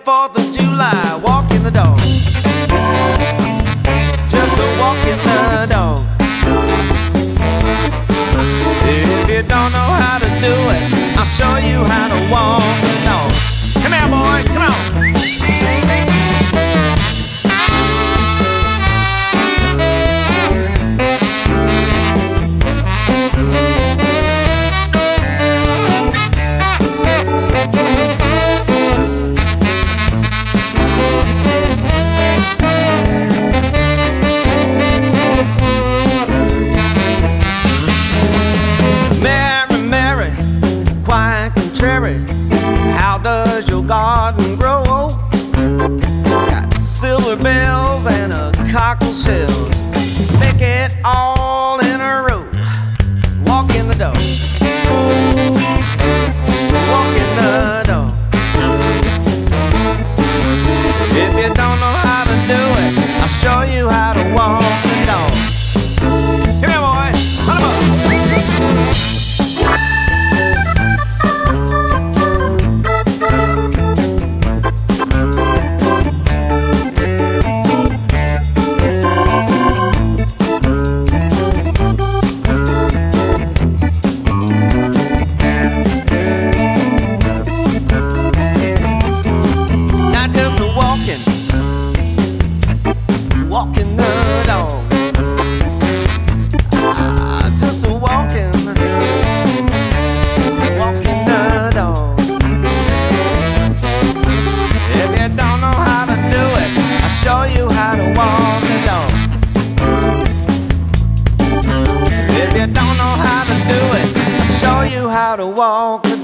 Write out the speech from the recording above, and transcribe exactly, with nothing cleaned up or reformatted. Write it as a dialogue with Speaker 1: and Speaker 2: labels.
Speaker 1: fourth of July, walking the dog. Just a walking the dog. If you don't know how to do it, I'll show you how to walk the dog. Come here, boy, come on. How does your garden grow? Got silver bells and a cockle shell. Make it all in a row. Walk in the door. Walk in the door. If you don't know how to do it, I'll show you how to walk the dog. Come here, boy. Run 'em up. Walking the dog. Ah, just a walking, walking the dog. If you don't know how to do it, I'll show you how to walk the dog. If you don't know how to do it, I'll show you how to walk the dog.